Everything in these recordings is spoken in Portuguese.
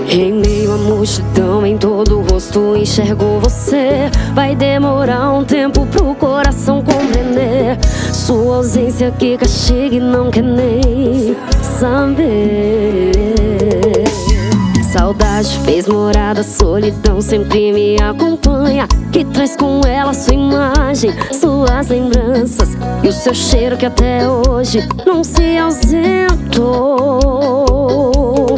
Em meio à multidão, em todo o rosto enxergo você. Vai demorar um tempo pro coração compreender sua ausência que castiga e não quer nem saber. Saudade fez morada, solidão sempre me acompanha, que traz com ela sua imagem, suas lembranças e o seu cheiro que até hoje não se ausentou.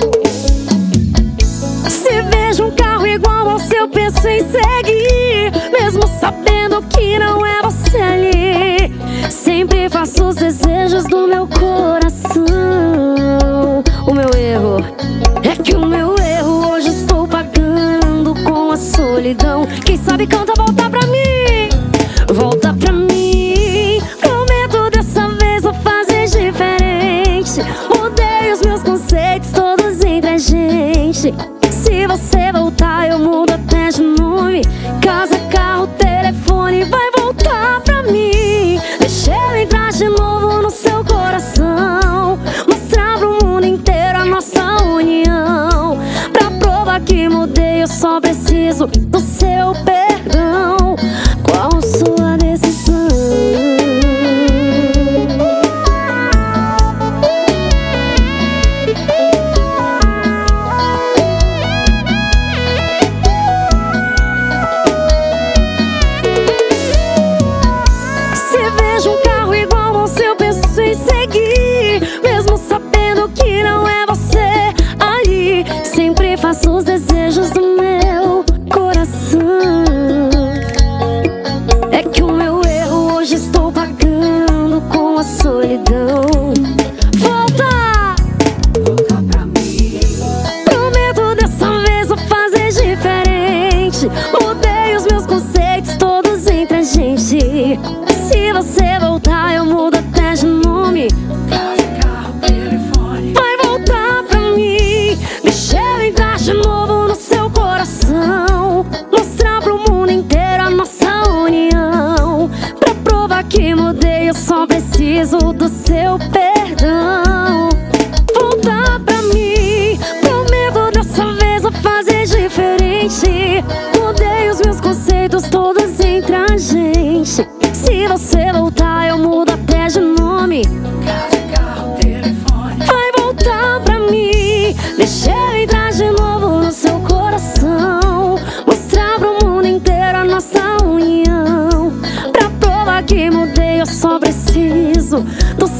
Se vejo um carro igual ao seu, penso em seguir, mesmo sabendo que não é você ali. Sempre faço os desejos do meu coração. O meu erro é que o meu erro hoje estou pagando com a solidão. Quem sabe canta, volta pra mim, volta pra mim. Prometo dessa vez vou fazer diferente. Mudei os meus conceitos todos entre a gente. Se você voltar eu mudo até de nome, casa, carro, telefone. Vai voltar pra mim, deixa eu entrar de novo no seu coração, mostrar pro mundo inteiro a nossa união. Pra provar que mudei eu só preciso do seu perdão. Qual sua decisão? Mesmo sabendo que não é você ali, sempre faço os desejos do meu coração. É que o meu erro hoje estou pagando com a solidão. Volta! Volta pra mim. Prometo dessa vez vou fazer diferente. Mudei os meus conceitos todos entre a gente. Se você voltar eu mudo até de nome, casa, carro, telefone. Vai voltar pra mim, deixa eu entrar de novo no seu coração, mostrar pro mundo inteiro a nossa união. Pra provar que mudei eu só preciso do seu perdão. Voltar pra mim, prometo dessa vez vou fazer diferente. Mudei os meus conceitos todos entre a gente. Se você voltar eu mudo até de nome, casa, carro, telefone. Vai voltar pra mim, deixa eu entrar de novo no seu coração, mostrar pro mundo inteiro a nossa união. Pra provar que mudei eu só preciso do